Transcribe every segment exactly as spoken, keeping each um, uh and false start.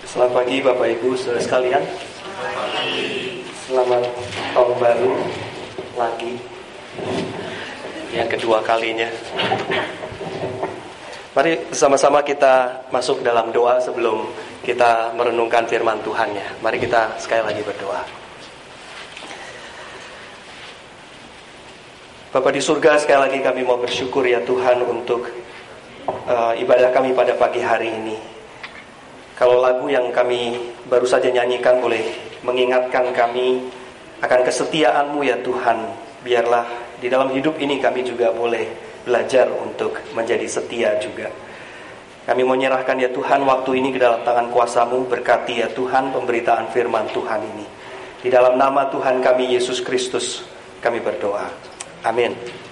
Selamat pagi Bapak Ibu saudara sekalian. Selamat tahun baru lagi, yang kedua kalinya. Mari bersama-sama kita masuk dalam doa sebelum kita merenungkan firman Tuhan-Nya. Mari kita sekali lagi berdoa. Bapa di surga, sekali lagi kami mau bersyukur ya Tuhan untuk uh, ibadah kami pada pagi hari ini. Kalau lagu yang kami baru saja nyanyikan boleh mengingatkan kami akan kesetiaan-Mu ya Tuhan. Biarlah di dalam hidup ini kami juga boleh belajar untuk menjadi setia juga. Kami mau menyerahkan ya Tuhan waktu ini ke dalam tangan kuasa-Mu. Berkati ya Tuhan pemberitaan firman Tuhan ini. Di dalam nama Tuhan kami Yesus Kristus kami berdoa. Amin.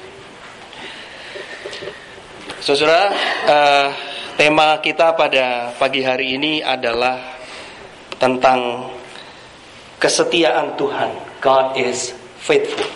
Saudara, uh, tema kita pada pagi hari ini adalah tentang kesetiaan Tuhan. God is faithful.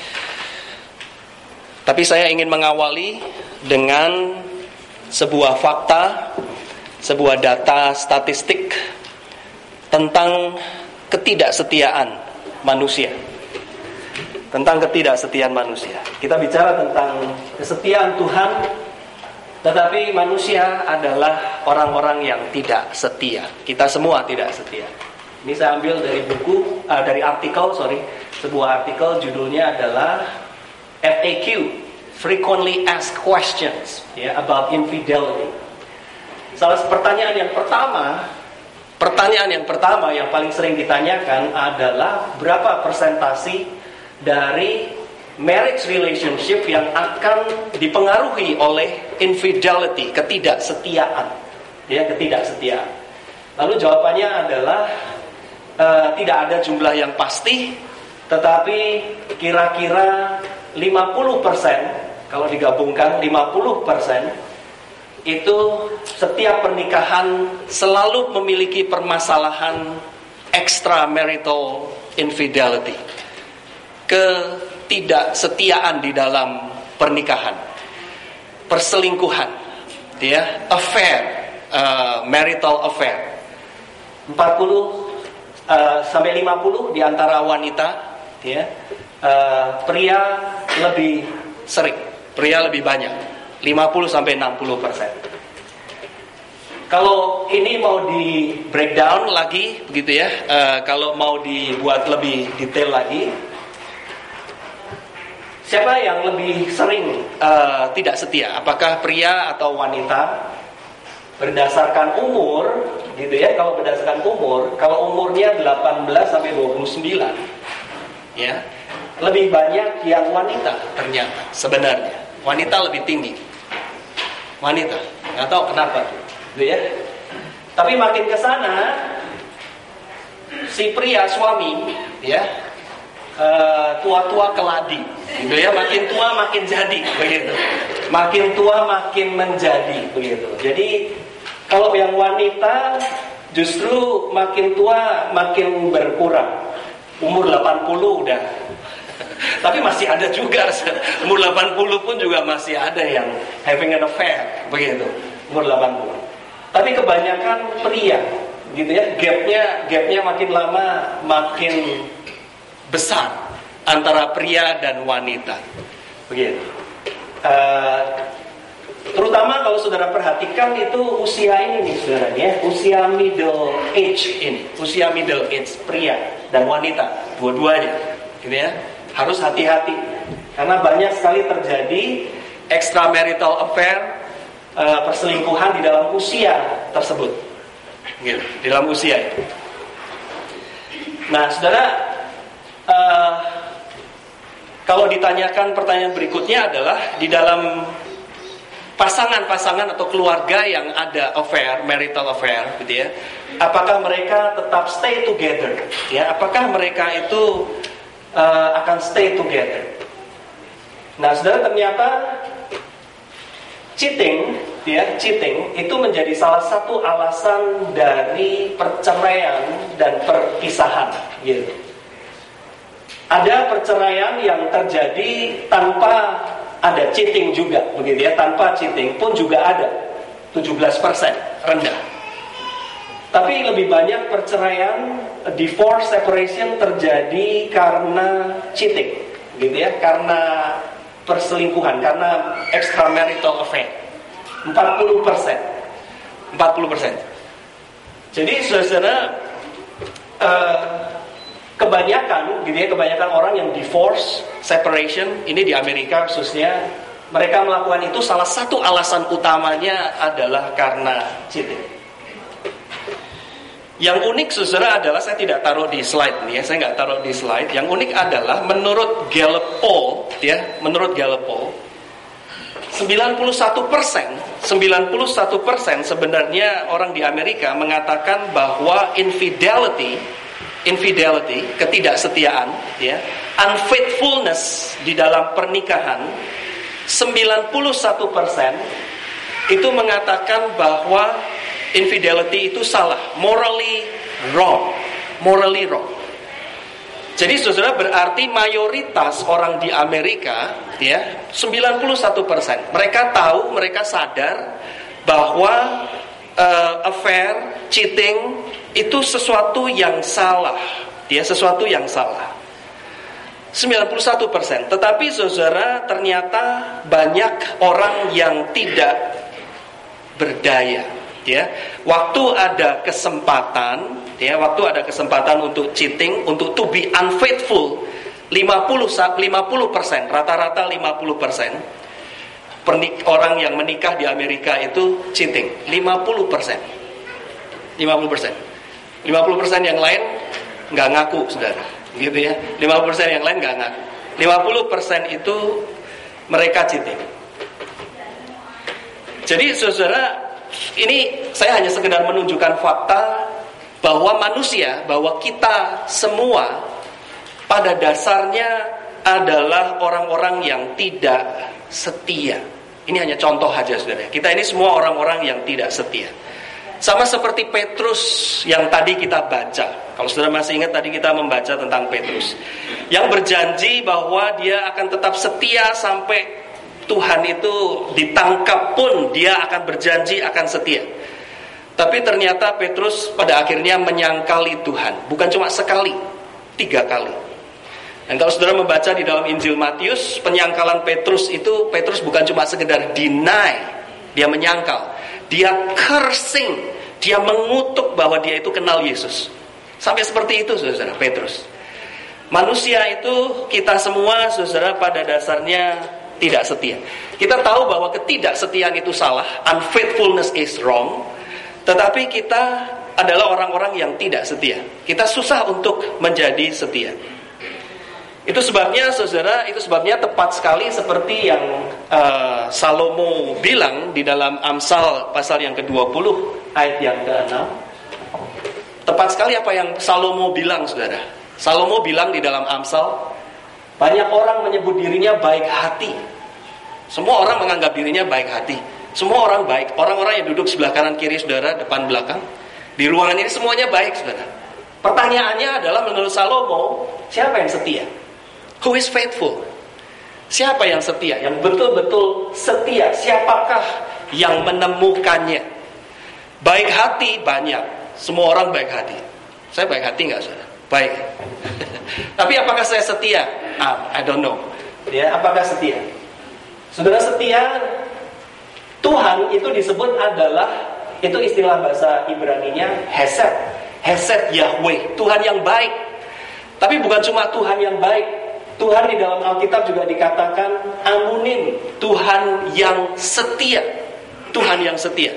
Tapi saya ingin mengawali dengan sebuah fakta, sebuah data statistik tentang ketidaksetiaan manusia. Tentang ketidaksetiaan manusia. Kita bicara tentang kesetiaan Tuhan, tetapi manusia adalah orang-orang yang tidak setia. Kita semua tidak setia. Ini saya ambil dari buku, uh, dari artikel, sorry, sebuah artikel judulnya adalah F A Q, Frequently Asked Questions, ya, about Infidelity. Salah satu pertanyaan yang pertama, pertanyaan yang pertama yang paling sering ditanyakan adalah berapa persentasi dari marriage relationship yang akan dipengaruhi oleh infidelity, ketidaksetiaan, ya, ketidaksetiaan. Lalu jawabannya adalah uh, tidak ada jumlah yang pasti, tetapi kira-kira lima puluh persen, kalau digabungkan lima puluh persen itu setiap pernikahan selalu memiliki permasalahan extramarital infidelity, ketidaksetiaan di dalam pernikahan, perselingkuhan, ya, affair, uh, marital affair. empat puluh uh, sampai lima puluh di antara wanita, ya, uh, pria lebih sering, pria lebih banyak, lima puluh sampai enam puluh persen. Kalau ini mau di breakdown lagi, begitu ya, uh, kalau mau dibuat lebih detail lagi. Siapa yang lebih sering uh, tidak setia? Apakah pria atau wanita? Berdasarkan umur, gitu ya. Kalau berdasarkan umur, kalau umurnya delapan belas sampai dua puluh sembilan, ya, lebih banyak yang wanita ternyata. Sebenarnya wanita lebih tinggi. Wanita, nggak tahu kenapa, gitu ya. Tapi makin ke sana, si pria suami, ya, Uh, tua-tua keladi, gitu ya, makin tua makin jadi, begitu. Makin tua makin menjadi, begitu. Jadi kalau yang wanita justru makin tua makin berkurang. Umur delapan puluh udah. Tapi masih ada juga, umur delapan puluh pun juga masih ada yang having an affair, begitu. Umur delapan puluh. Tapi kebanyakan pria, gitu ya, gapnya gapnya makin lama makin besar antara pria dan wanita, begitu. Uh, terutama kalau saudara perhatikan itu usia ini nih, saudara, ya, usia middle age ini, usia middle age pria dan wanita, dua-duanya, gitu ya, harus hati-hati karena banyak sekali terjadi extramarital affair, uh, perselingkuhan di dalam usia tersebut, gitu, di dalam usia itu. Nah, saudara. Uh, kalau ditanyakan pertanyaan berikutnya adalah di dalam pasangan-pasangan atau keluarga yang ada affair, marital affair, gitu ya, apakah mereka tetap stay together? Ya, apakah mereka itu uh, akan stay together? Nah, saudara, ternyata cheating, ya, cheating itu menjadi salah satu alasan dari perceraian dan perpisahan, gitu. Ada perceraian yang terjadi tanpa ada cheating juga, begitu ya, tanpa cheating pun juga ada, tujuh belas persen, rendah. Tapi lebih banyak perceraian, divorce, separation terjadi karena cheating, gitu ya, karena perselingkuhan, karena extramarital affair. empat puluh persen. empat puluh persen. Jadi saudara, uh, kebanyakan, gitu ya, kebanyakan orang yang divorce, separation, ini di Amerika khususnya, mereka melakukan itu salah satu alasan utamanya adalah karena cheating. Yang unik saudara adalah, saya tidak taruh di slide nih ya, saya nggak taruh di slide. Yang unik adalah menurut Gallup poll, ya, menurut Gallup poll, sembilan puluh satu persen, sembilan puluh satu persen sebenarnya orang di Amerika mengatakan bahwa infidelity, infidelity, ketidaksetiaan, ya, unfaithfulness di dalam pernikahan, sembilan puluh satu persen itu mengatakan bahwa infidelity itu salah, morally wrong, morally wrong. Jadi saudara, berarti mayoritas orang di Amerika, ya, sembilan puluh satu persen mereka tahu, mereka sadar bahwa uh, affair, cheating itu sesuatu yang salah, ya, sesuatu yang salah. sembilan puluh satu persen. Tetapi saudara, ternyata banyak orang yang tidak berdaya. Ya, waktu ada kesempatan, ya, waktu ada kesempatan untuk cheating, untuk to be unfaithful, lima puluh persen, rata-rata lima puluh persen pernik, orang yang menikah di Amerika itu cheating, lima puluh persen, lima puluh persen, lima puluh persen yang lain nggak ngaku, saudara, gitu ya, lima puluh persen yang lain nggak ngaku, lima puluh persen itu mereka cheating. Jadi saudara, ini saya hanya sekedar menunjukkan fakta bahwa manusia, bahwa kita semua pada dasarnya adalah orang-orang yang tidak setia. Ini hanya contoh saja, saudara. Kita ini semua orang-orang yang tidak setia. Sama seperti Petrus yang tadi kita baca. Kalau saudara masih ingat, tadi kita membaca tentang Petrus yang berjanji bahwa dia akan tetap setia sampai Tuhan itu ditangkap pun dia akan berjanji akan setia. Tapi ternyata Petrus pada akhirnya menyangkali Tuhan. Bukan cuma sekali, tiga kali. Dan kalau saudara membaca di dalam Injil Matius, penyangkalan Petrus itu, Petrus bukan cuma sekedar deny, dia menyangkal, dia cursing, dia mengutuk bahwa dia itu kenal Yesus. Sampai seperti itu saudara, Petrus. Manusia itu, kita semua saudara, pada dasarnya tidak setia. Kita tahu bahwa ketidaksetiaan itu salah, unfaithfulness is wrong. Tetapi kita adalah orang-orang yang tidak setia. Kita susah untuk menjadi setia. Itu sebabnya saudara, itu sebabnya tepat sekali seperti yang uh, Salomo bilang di dalam Amsal pasal yang kedua puluh ayat yang keenam. Tepat sekali apa yang Salomo bilang, saudara. Salomo bilang di dalam Amsal, banyak orang menyebut dirinya baik hati. Semua orang menganggap dirinya baik hati. Semua orang baik. Orang-orang yang duduk sebelah kanan kiri saudara, depan belakang, di ruangan ini semuanya baik, saudara. Pertanyaannya adalah menurut Salomo, siapa yang setia? Who is faithful? Siapa yang setia? Yang betul-betul setia. Siapakah yang menemukannya? Baik hati banyak. Semua orang baik hati. Saya baik hati nggak, saudara? Baik. Tapi apakah saya setia? Ah, I don't know. Ya, apakah setia? Saudara, setia, Tuhan itu disebut adalah, itu istilah bahasa Ibraninya Hesed. Hesed Yahweh, Tuhan yang baik. Tapi bukan cuma Tuhan yang baik. Tuhan di dalam Alkitab juga dikatakan Amunim, Tuhan yang setia. Tuhan yang setia.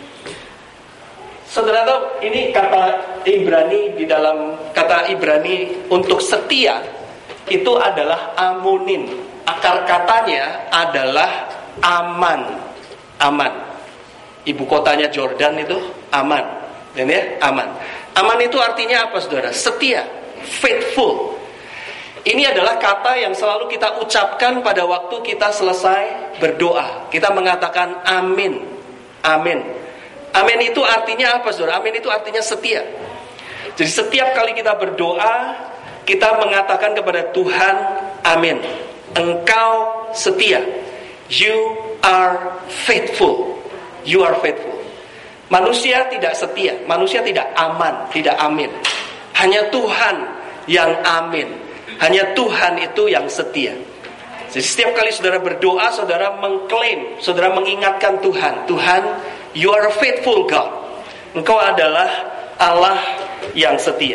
Saudara tahu, ini kata Ibrani, di dalam kata Ibrani untuk setia itu adalah amunin. Akar katanya adalah aman. Aman. Ibu kotanya Jordan itu aman. Dan ya, aman. Aman itu artinya apa, saudara? Setia, faithful. Ini adalah kata yang selalu kita ucapkan pada waktu kita selesai berdoa. Kita mengatakan amin. Amin. Amin itu artinya apa, saudara? Amin itu artinya setia. Jadi setiap kali kita berdoa, kita mengatakan kepada Tuhan, amin. Engkau setia. You are faithful. You are faithful. Manusia tidak setia, manusia tidak aman, tidak amin. Hanya Tuhan yang amin. Hanya Tuhan itu yang setia. Jadi setiap kali saudara berdoa, saudara mengklaim, saudara mengingatkan Tuhan, Tuhan, you are a faithful God. Engkau adalah Allah yang setia.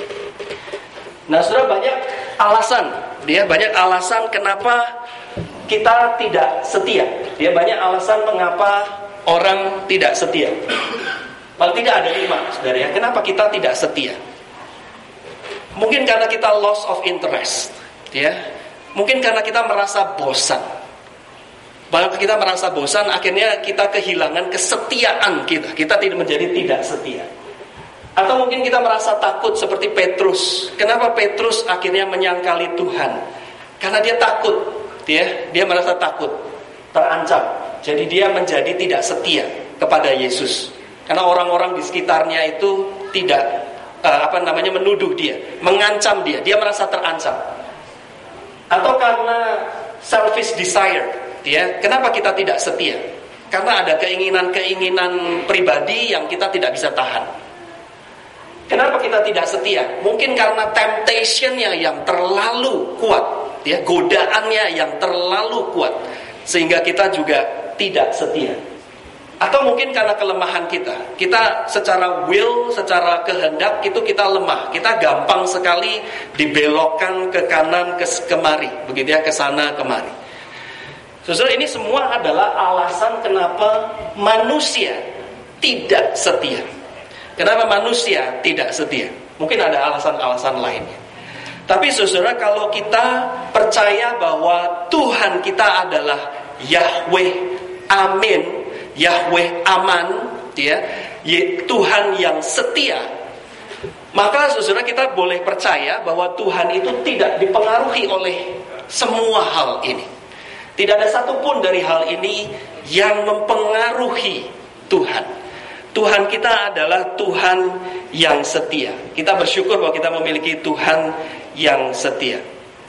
Nah, saudara, banyak alasan, dia banyak alasan kenapa kita tidak setia. Dia banyak alasan mengapa orang tidak setia. Paling tidak ada lima, saudara ya. Kenapa kita tidak setia? Mungkin karena kita loss of interest, ya. Mungkin karena kita merasa bosan. Bahkan kita merasa bosan, akhirnya kita kehilangan kesetiaan kita. Kita tidak menjadi tidak setia. Atau mungkin kita merasa takut seperti Petrus. Kenapa Petrus akhirnya menyangkali Tuhan? Karena dia takut, ya. Dia merasa takut, terancam. Jadi dia menjadi tidak setia kepada Yesus. Karena orang-orang di sekitarnya itu tidak uh, apa namanya menuduh dia, mengancam dia. Dia merasa terancam. Atau karena selfish desire, ya. Kenapa kita tidak setia? Karena ada keinginan-keinginan pribadi yang kita tidak bisa tahan. Kenapa kita tidak setia? Mungkin karena temptation-nya yang terlalu kuat, ya, godaannya yang terlalu kuat, sehingga kita juga tidak setia. Atau mungkin karena kelemahan kita. Kita secara will, secara kehendak itu kita lemah. Kita gampang sekali dibelokkan ke kanan, ke kemari, begitu ya, ke sana kemari. Saudara, ini semua adalah alasan kenapa manusia tidak setia. Kenapa manusia tidak setia? Mungkin ada alasan-alasan lainnya. Tapi saudara, kalau kita percaya bahwa Tuhan kita adalah Yahweh Amin, Yahweh aman, ya, Tuhan yang setia, maka saudara kita boleh percaya bahwa Tuhan itu tidak dipengaruhi oleh semua hal ini. Tidak ada satupun dari hal ini yang mempengaruhi Tuhan. Tuhan kita adalah Tuhan yang setia. Kita bersyukur bahwa kita memiliki Tuhan yang setia.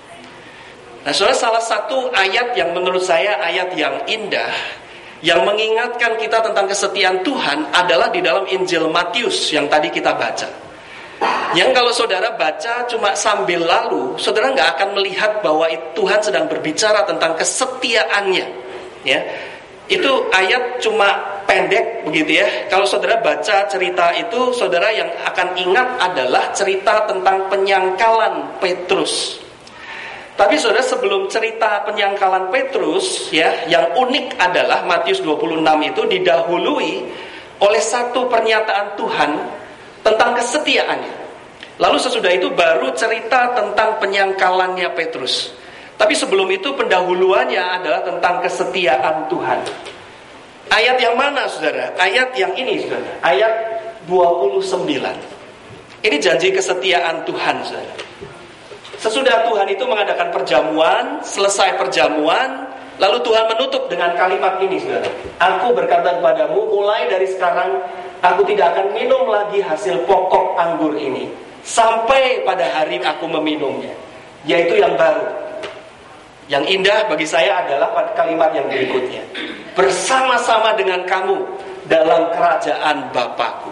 Nah, saudara, salah satu ayat yang menurut saya ayat yang indah, yang mengingatkan kita tentang kesetiaan Tuhan adalah di dalam Injil Matius yang tadi kita baca. Yang kalau saudara baca cuma sambil lalu, saudara nggak akan melihat bahwa Tuhan sedang berbicara tentang kesetiaannya. Ya, itu ayat cuma pendek begitu ya. Kalau saudara baca cerita itu, saudara yang akan ingat adalah cerita tentang penyangkalan Petrus. Tapi saudara, sebelum cerita penyangkalan Petrus, ya, yang unik adalah Matius dua puluh enam itu didahului oleh satu pernyataan Tuhan tentang kesetiaannya. Lalu sesudah itu baru cerita tentang penyangkalannya Petrus. Tapi sebelum itu pendahuluannya adalah tentang kesetiaan Tuhan. Ayat yang mana, saudara? Ayat yang ini, saudara. Ayat dua puluh sembilan. Ini janji kesetiaan Tuhan, saudara. Sesudah Tuhan itu mengadakan perjamuan, selesai perjamuan, lalu Tuhan menutup dengan kalimat ini, saudara. Aku berkata kepadamu, mulai dari sekarang, aku tidak akan minum lagi hasil pokok anggur ini, sampai pada hari aku meminumnya, yaitu yang baru. Yang indah bagi saya adalah pada kalimat yang berikutnya, bersama-sama dengan kamu dalam kerajaan Bapa-Ku.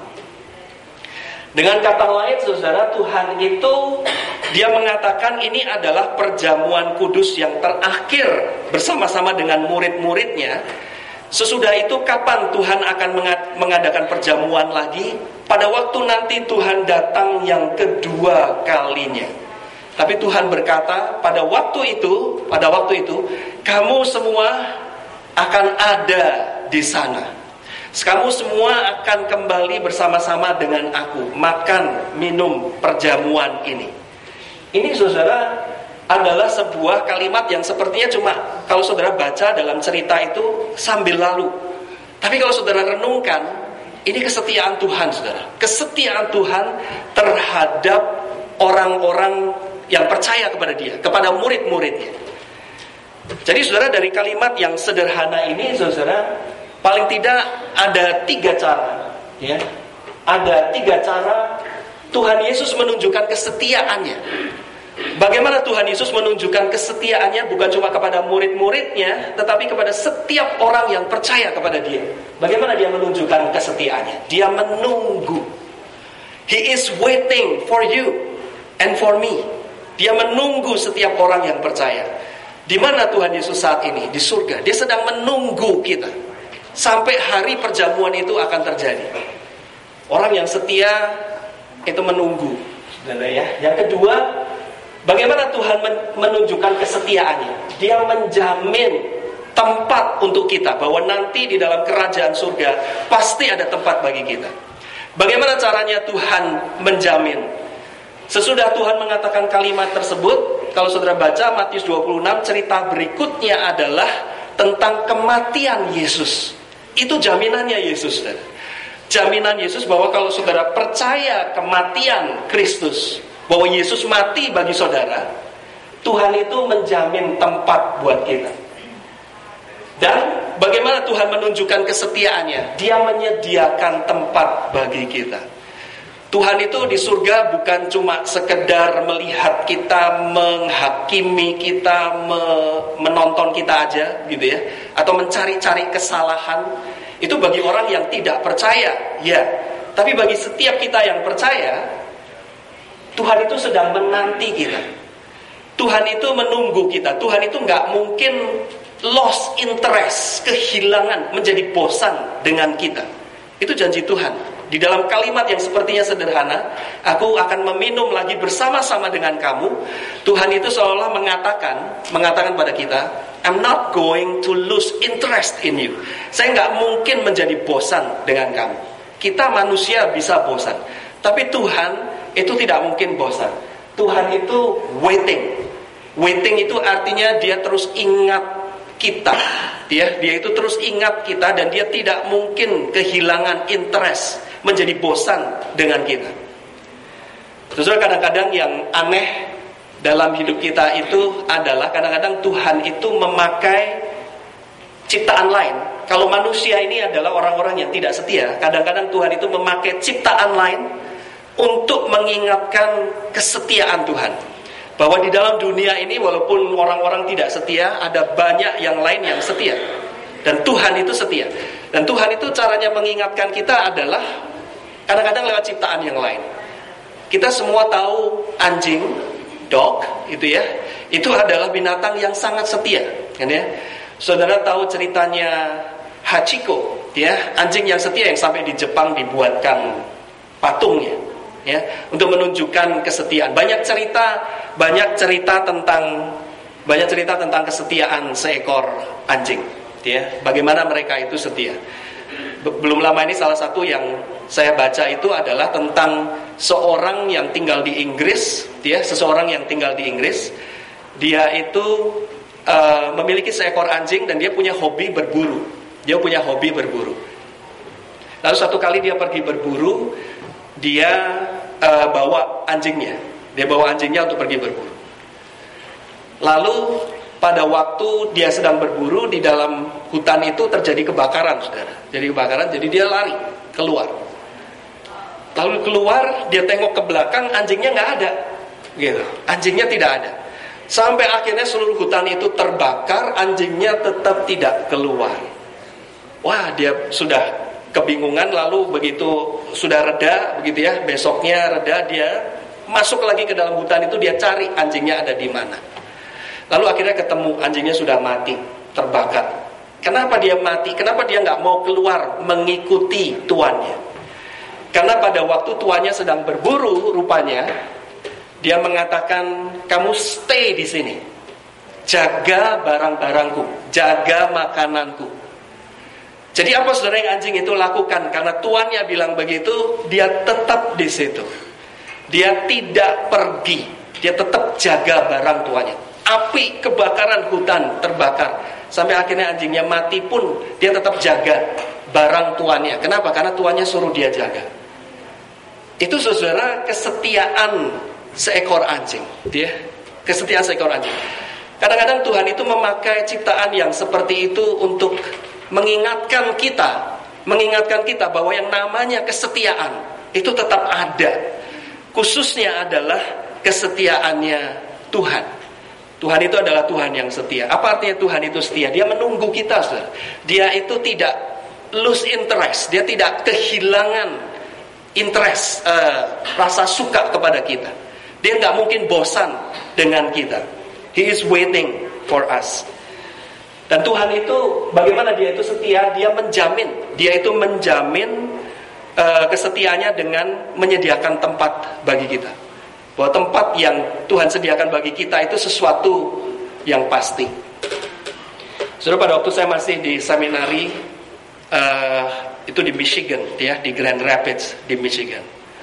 Dengan kata lain, saudara, Tuhan itu dia mengatakan ini adalah perjamuan kudus yang terakhir bersama-sama dengan murid-muridnya. Sesudah itu kapan Tuhan akan mengadakan perjamuan lagi? Pada waktu nanti Tuhan datang yang kedua kalinya. Tapi Tuhan berkata, pada waktu itu, pada waktu itu kamu semua akan ada di sana. Kamu semua akan kembali bersama-sama dengan aku, makan, minum perjamuan ini. Ini, saudara, adalah sebuah kalimat yang sepertinya cuma kalau saudara baca dalam cerita itu sambil lalu. Tapi kalau saudara renungkan, ini kesetiaan Tuhan, saudara. Kesetiaan Tuhan terhadap orang-orang yang percaya kepada dia, kepada murid-muridnya. Jadi, saudara, dari kalimat yang sederhana ini, saudara, paling tidak ada tiga cara, ya. Ada tiga cara Tuhan Yesus menunjukkan kesetiaannya. Bagaimana Tuhan Yesus menunjukkan kesetiaannya bukan cuma kepada murid-muridnya, tetapi kepada setiap orang yang percaya kepada dia. Bagaimana dia menunjukkan kesetiaannya? Dia menunggu. He is waiting for you and for me. Dia menunggu setiap orang yang percaya. Di mana Tuhan Yesus saat ini? Di surga. Dia sedang menunggu kita sampai hari perjamuan itu akan terjadi. Orang yang setia itu menunggu. Ya. Yang kedua, bagaimana Tuhan menunjukkan kesetiaannya? Dia menjamin tempat untuk kita, bahwa nanti di dalam kerajaan surga pasti ada tempat bagi kita. Bagaimana caranya Tuhan menjamin? Sesudah Tuhan mengatakan kalimat tersebut, kalau saudara baca Matius dua puluh enam, cerita berikutnya adalah tentang kematian Yesus. Itu jaminannya Yesus. Jaminan Yesus bahwa kalau saudara percaya kematian Kristus, bahwa Yesus mati bagi saudara, Tuhan itu menjamin tempat buat kita. Dan bagaimana Tuhan menunjukkan kesetiaannya? Dia menyediakan tempat bagi kita. Tuhan itu di surga bukan cuma sekedar melihat kita, menghakimi kita, menonton kita aja gitu ya, atau mencari-cari kesalahan. Itu bagi orang yang tidak percaya, ya. Tapi bagi setiap kita yang percaya, Tuhan itu sedang menanti kita. Tuhan itu menunggu kita. Tuhan itu gak mungkin lost interest, kehilangan, menjadi bosan dengan kita. Itu janji Tuhan. Di dalam kalimat yang sepertinya sederhana, aku akan meminum lagi bersama-sama dengan kamu. Tuhan itu seolah mengatakan, mengatakan pada kita, I'm not going to lose interest in you. Saya gak mungkin menjadi bosan dengan kamu. Kita manusia bisa bosan, tapi Tuhan itu tidak mungkin bosan. Tuhan itu waiting. Waiting itu artinya dia terus ingat kita. Dia, dia itu terus ingat kita, dan dia tidak mungkin kehilangan interest, menjadi bosan dengan kita. Terus kadang-kadang yang aneh dalam hidup kita itu adalah kadang-kadang Tuhan itu memakai ciptaan lain. Kalau manusia ini adalah orang-orang yang tidak setia, kadang-kadang Tuhan itu memakai ciptaan lain untuk mengingatkan kesetiaan Tuhan. Bahwa di dalam dunia ini walaupun orang-orang tidak setia, ada banyak yang lain yang setia. Dan Tuhan itu setia. Dan Tuhan itu caranya mengingatkan kita adalah kadang-kadang lewat ciptaan yang lain. Kita semua tahu anjing, dog, itu ya, itu adalah binatang yang sangat setia, kan ya? Saudara tahu ceritanya Hachiko, ya, anjing yang setia yang sampai di Jepang dibuatkan patungnya, ya, untuk menunjukkan kesetiaan. Banyak cerita, banyak cerita tentang banyak cerita tentang kesetiaan seekor anjing, ya, bagaimana mereka itu setia. Belum lama ini salah satu yang saya baca itu adalah tentang seorang yang tinggal di Inggris, ya, seseorang yang tinggal di Inggris. Dia itu uh, memiliki seekor anjing dan dia punya hobi berburu. Dia punya hobi berburu. Lalu satu kali dia pergi berburu, dia uh, bawa anjingnya. Dia bawa anjingnya untuk pergi berburu. Lalu pada waktu dia sedang berburu, di dalam hutan itu terjadi kebakaran, saudara. Jadi kebakaran, jadi dia lari keluar. Lalu keluar, dia tengok ke belakang, anjingnya nggak ada, gitu. Anjingnya tidak ada. Sampai akhirnya seluruh hutan itu terbakar, anjingnya tetap tidak keluar. Wah, dia sudah kebingungan. Lalu begitu sudah reda, begitu ya, besoknya reda, dia masuk lagi ke dalam hutan itu, dia cari anjingnya ada di mana. Lalu akhirnya ketemu, anjingnya sudah mati, terbakar. Kenapa dia mati? Kenapa dia nggak mau keluar mengikuti tuannya? Karena pada waktu tuannya sedang berburu, rupanya dia mengatakan, kamu stay di sini, jaga barang-barangku, jaga makananku. Jadi apa saudara yang anjing itu lakukan? Karena tuannya bilang begitu, dia tetap di situ. Dia tidak pergi, dia tetap jaga barang tuannya. Api kebakaran hutan terbakar, sampai akhirnya anjingnya mati pun dia tetap jaga barang tuannya. Kenapa? Karena tuannya suruh dia jaga. Itu saudara kesetiaan seekor anjing, dia kesetiaan seekor anjing. Kadang-kadang Tuhan itu memakai ciptaan yang seperti itu untuk mengingatkan kita, mengingatkan kita bahwa yang namanya kesetiaan itu tetap ada. Khususnya adalah kesetiaannya Tuhan. Tuhan itu adalah Tuhan yang setia. Apa artinya Tuhan itu setia? Dia menunggu kita, saudara. Dia itu tidak lose interest. Dia tidak kehilangan interest, uh, rasa suka kepada kita. Dia nggak mungkin bosan dengan kita. He is waiting for us. Dan Tuhan itu, bagaimana dia itu setia? Dia menjamin. Dia itu menjamin uh, kesetiaannya dengan menyediakan tempat bagi kita. Bahwa tempat yang Tuhan sediakan bagi kita itu sesuatu yang pasti. Saudara, pada waktu saya masih di seminari uh, itu di Michigan, ya, di Grand Rapids di Michigan.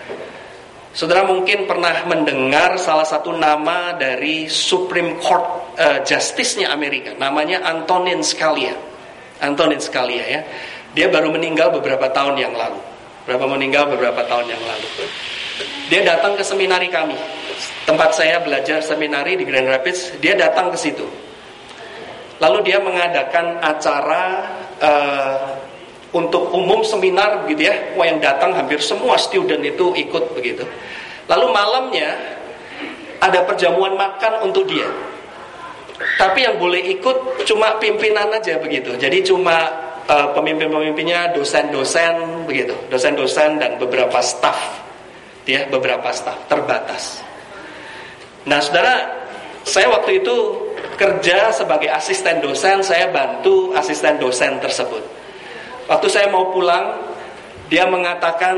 Saudara mungkin pernah mendengar salah satu nama dari Supreme Court uh, Justice-nya Amerika, namanya Antonin Scalia. Antonin Scalia, ya. Dia baru meninggal beberapa tahun yang lalu. Berapa meninggal beberapa tahun yang lalu. Dia datang ke seminari kami, tempat saya belajar seminari di Grand Rapids. Dia datang ke situ. Lalu dia mengadakan acara uh, untuk umum seminar, begitu ya. Wah, yang datang hampir semua student itu ikut begitu. Lalu malamnya ada perjamuan makan untuk dia. Tapi yang boleh ikut cuma pimpinan aja begitu. Jadi cuma uh, pemimpin-pemimpinnya, dosen-dosen begitu, dosen-dosen dan beberapa staf. Ya, beberapa staf terbatas. Nah, saudara, saya waktu itu kerja sebagai asisten dosen. Saya bantu asisten dosen tersebut. Waktu saya mau pulang, dia mengatakan,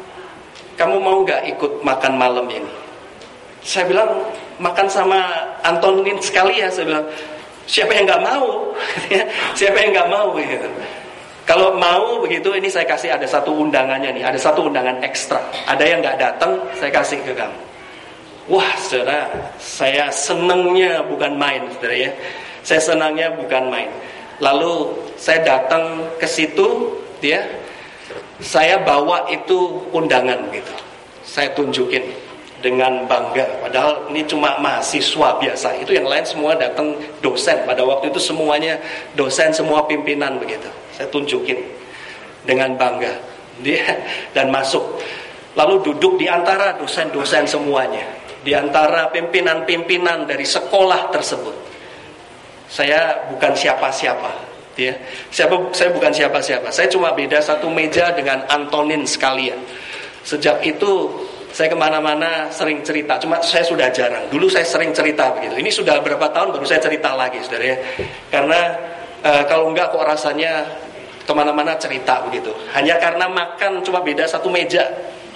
kamu mau gak ikut makan malam ini? Saya bilang, makan sama Antonin Scalia. Saya bilang, siapa yang gak mau? Siapa yang gak mau gitu. Kalau mau begitu, ini saya kasih ada satu undangannya nih, ada satu undangan ekstra. Ada yang nggak datang, saya kasih ke kamu. Wah, saudara, saya senangnya bukan main, saudara ya. Saya senangnya bukan main. Lalu saya datang ke situ, ya. Saya bawa itu undangan gitu. Saya tunjukin dengan bangga. Padahal ini cuma mahasiswa biasa. Itu yang lain semua datang dosen. Pada waktu itu semuanya dosen, semua pimpinan begitu. Saya tunjukin dengan bangga. Dia dan masuk. Lalu duduk di antara dosen-dosen semuanya, di antara pimpinan-pimpinan dari sekolah tersebut. Saya bukan siapa-siapa, ya. Siapa saya bukan siapa-siapa. Saya cuma beda satu meja dengan Antonin Scalia. Sejak itu saya kemana-mana sering cerita. Cuma saya sudah jarang. Dulu saya sering cerita begitu. Ini sudah berapa tahun baru saya cerita lagi, saudara ya. Karena uh, kalau enggak kok rasanya kemana-mana cerita begitu. Hanya karena makan cuma beda satu meja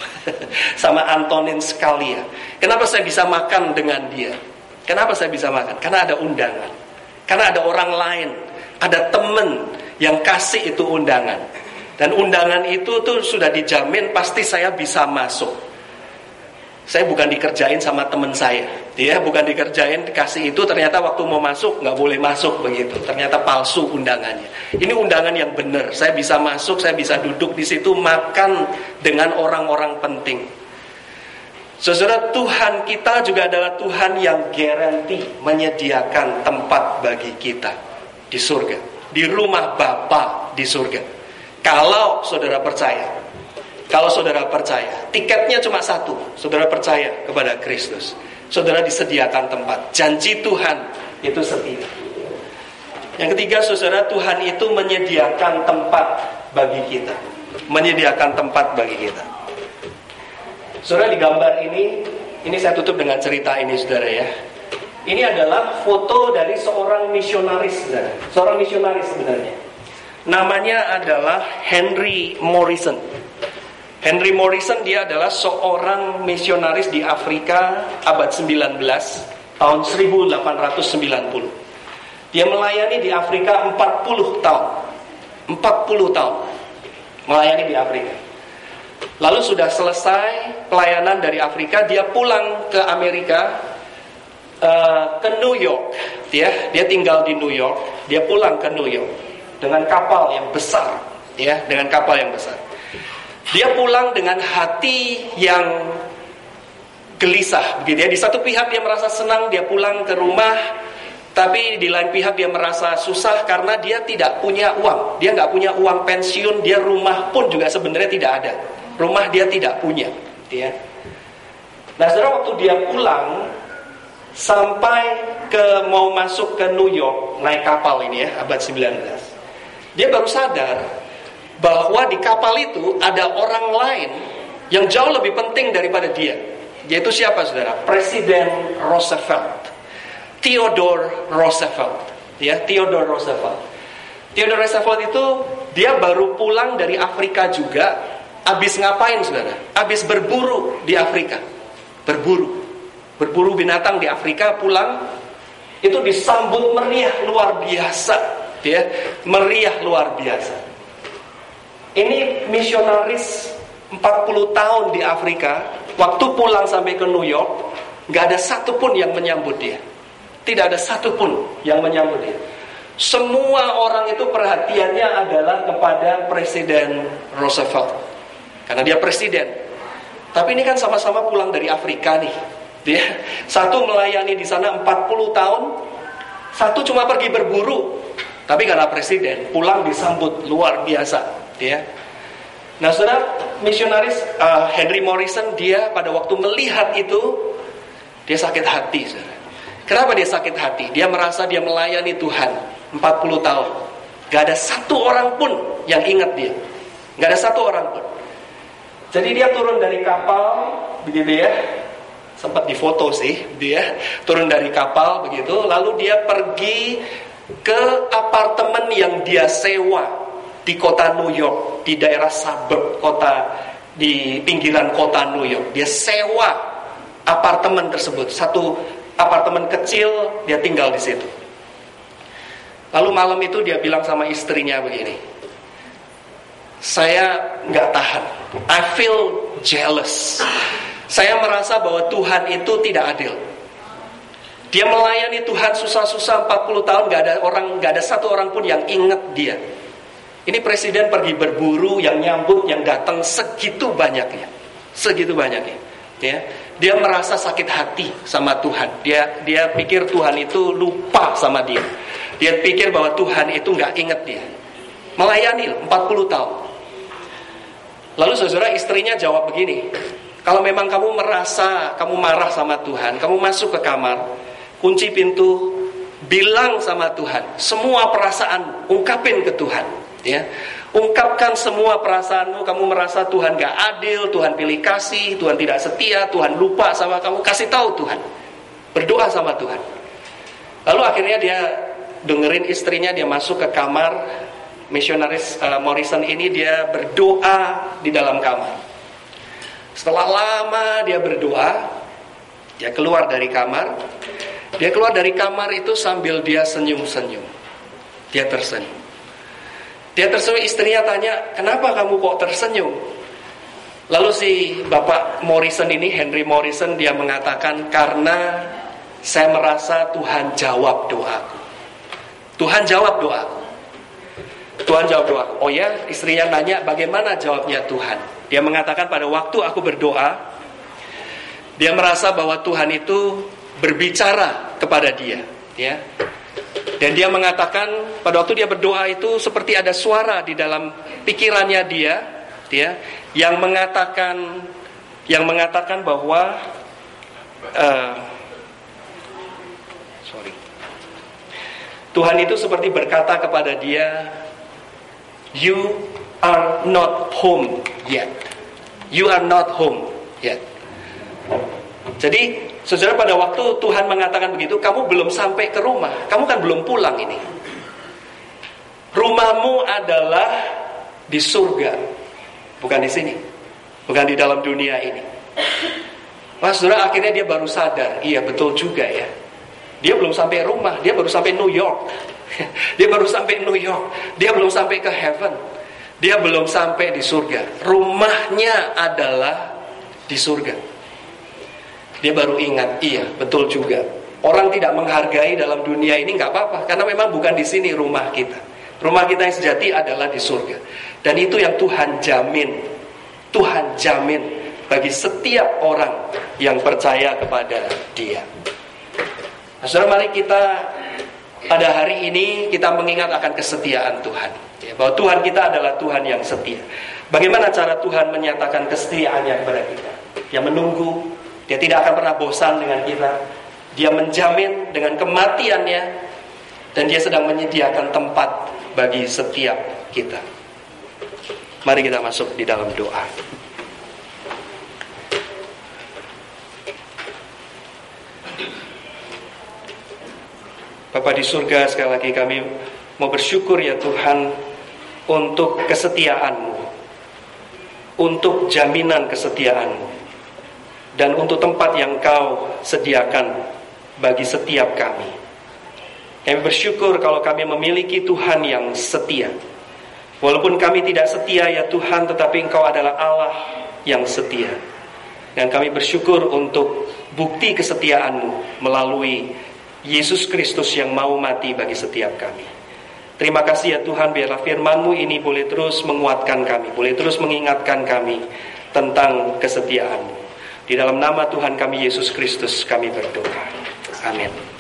sama Antonin Scalia. Kenapa saya bisa makan dengan dia? Kenapa saya bisa makan? Karena ada undangan. Karena ada orang lain, ada teman yang kasih itu undangan. Dan undangan itu tuh sudah dijamin pasti saya bisa masuk. Saya bukan dikerjain sama teman saya, dia bukan dikerjain dikasih itu, ternyata waktu mau masuk nggak boleh masuk begitu, ternyata palsu undangannya. Ini undangan yang benar, saya bisa masuk, saya bisa duduk di situ makan dengan orang-orang penting. Saudara, Tuhan kita juga adalah Tuhan yang garanti menyediakan tempat bagi kita di surga, di rumah Bapa di surga. Kalau saudara percaya. Kalau saudara percaya, tiketnya cuma satu. Saudara percaya kepada Kristus, saudara disediakan tempat. Janji Tuhan itu setia. Yang ketiga, saudara, Tuhan itu menyediakan tempat bagi kita. Menyediakan tempat bagi kita. Saudara, di gambar ini, ini saya tutup dengan cerita ini, saudara ya. Ini adalah foto dari seorang misionaris, saudara. Seorang misionaris sebenarnya. Namanya adalah Henry Morrison. Henry Morrison, dia adalah seorang misionaris di Afrika abad sembilan belas, tahun seribu delapan ratus sembilan puluh. Dia melayani di Afrika empat puluh tahun. empat puluh tahun melayani di Afrika. Lalu sudah selesai pelayanan dari Afrika, dia pulang ke Amerika, uh, ke New York. Dia, dia tinggal di New York, dia pulang ke New York dengan kapal yang besar, ya, dengan kapal yang besar. Dia pulang dengan hati yang gelisah, begitu ya. Di satu pihak dia merasa senang, dia pulang ke rumah, tapi di lain pihak dia merasa susah karena dia tidak punya uang. Dia nggak punya uang pensiun, dia rumah pun juga sebenarnya tidak ada. Rumah dia tidak punya, ya. Nah, saudara, waktu dia pulang, sampai ke mau masuk ke New York naik kapal ini ya, abad sembilan belas. Dia baru sadar bahwa di kapal itu ada orang lain yang jauh lebih penting daripada dia. Yaitu siapa, saudara? Presiden Roosevelt, Theodore Roosevelt. Ya, Theodore Roosevelt. Theodore Roosevelt itu dia baru pulang dari Afrika juga. Habis ngapain, saudara? Habis berburu di Afrika. Berburu. Berburu binatang di Afrika, pulang. Itu disambut meriah luar biasa. Ya, meriah luar biasa. Ini misionaris empat puluh tahun di Afrika. Waktu pulang sampai ke New York, gak ada satupun yang menyambut dia. Tidak ada satupun yang menyambut dia. Semua orang itu perhatiannya adalah kepada Presiden Roosevelt, karena dia presiden. Tapi ini kan sama-sama pulang dari Afrika nih. Dia satu melayani di sana empat puluh tahun, satu cuma pergi berburu. Tapi karena presiden, pulang disambut luar biasa. Dia. Nah, saudara, misionaris uh, Henry Morrison, dia pada waktu melihat itu, dia sakit hati, saudara. Kenapa dia sakit hati? Dia merasa dia melayani Tuhan empat puluh tahun. Gak ada satu orang pun yang ingat dia. Gak ada satu orang pun. Jadi dia turun dari kapal, begitu ya. Sempat difoto sih, dia turun dari kapal begitu. Lalu dia pergi ke apartemen yang dia sewa di kota New York, di daerah suburb kota, di pinggiran kota New York. Dia sewa apartemen tersebut, satu apartemen kecil, dia tinggal di situ. Lalu malam itu dia bilang sama istrinya begini, saya nggak tahan, I feel jealous. Saya merasa bahwa Tuhan itu tidak adil. Dia melayani Tuhan susah-susah empat puluh tahun, nggak ada orang, nggak ada satu orang pun yang ingat dia. Ini presiden pergi berburu, yang nyambut, yang datang segitu banyaknya, segitu banyaknya. Ya, dia merasa sakit hati sama Tuhan. Dia dia pikir Tuhan itu lupa sama dia. Dia pikir bahwa Tuhan itu nggak ingat dia. Melayani empat puluh tahun. Lalu saudara, istrinya jawab begini, kalau memang kamu merasa kamu marah sama Tuhan, kamu masuk ke kamar, kunci pintu, bilang sama Tuhan semua perasaan, ungkapin ke Tuhan. Ya, ungkapkan semua perasaanmu. Kamu merasa Tuhan gak adil, Tuhan pilih kasih, Tuhan tidak setia, Tuhan lupa sama kamu. Kasih tahu Tuhan, berdoa sama Tuhan. Lalu akhirnya dia dengerin istrinya, dia masuk ke kamar. Misionaris uh, Morrison ini dia berdoa di dalam kamar. Setelah lama dia berdoa, dia keluar dari kamar. Dia keluar dari kamar itu sambil dia senyum-senyum. Dia tersenyum. Dia tersenyum, istrinya tanya, kenapa kamu kok tersenyum? Lalu si Bapak Morrison ini, Henry Morrison, dia mengatakan, karena saya merasa Tuhan jawab doaku. Tuhan jawab doaku. Tuhan jawab doaku. Oh ya, istrinya nanya, bagaimana jawabnya Tuhan? Dia mengatakan, pada waktu aku berdoa, dia merasa bahwa Tuhan itu berbicara kepada dia. Ya. Dan dia mengatakan pada waktu dia berdoa itu seperti ada suara di dalam pikirannya dia, dia yang mengatakan yang mengatakan bahwa uh, sorry, Tuhan itu seperti berkata kepada dia, you are not home yet, you are not home yet. Jadi saudara, pada waktu Tuhan mengatakan begitu, kamu belum sampai ke rumah, kamu kan belum pulang ini. Rumahmu adalah di surga, bukan di sini, bukan di dalam dunia ini. Mas saudara, akhirnya dia baru sadar, iya betul juga ya. Dia belum sampai rumah, dia baru sampai New York. Dia baru sampai New York, dia belum sampai ke heaven, dia belum sampai di surga. Rumahnya adalah di surga. Dia baru ingat, iya betul juga. Orang tidak menghargai dalam dunia ini nggak apa-apa, karena memang bukan di sini rumah kita. Rumah kita yang sejati adalah di surga. Dan itu yang Tuhan jamin. Tuhan jamin bagi setiap orang yang percaya kepada Dia. Nah, saudara, mari kita pada hari ini kita mengingat akan kesetiaan Tuhan. Ya, bahwa Tuhan kita adalah Tuhan yang setia. Bagaimana cara Tuhan menyatakan kesetiaannya kepada kita? Yang menunggu. Dia tidak akan pernah bosan dengan kita. Dia menjamin dengan kematiannya, dan dia sedang menyediakan tempat bagi setiap kita. Mari kita masuk di dalam doa. Bapa di surga, sekali lagi kami mau bersyukur ya Tuhan untuk kesetiaan-Mu, untuk jaminan kesetiaan-Mu, dan untuk tempat yang Kau sediakan bagi setiap kami. Kami bersyukur kalau kami memiliki Tuhan yang setia. Walaupun kami tidak setia ya Tuhan, tetapi Engkau adalah Allah yang setia. Dan kami bersyukur untuk bukti kesetiaan-Mu melalui Yesus Kristus yang mau mati bagi setiap kami. Terima kasih ya Tuhan, biarlah firman-Mu ini boleh terus menguatkan kami, boleh terus mengingatkan kami tentang kesetiaan-Mu. Di dalam nama Tuhan kami Yesus Kristus kami berdoa. Amin.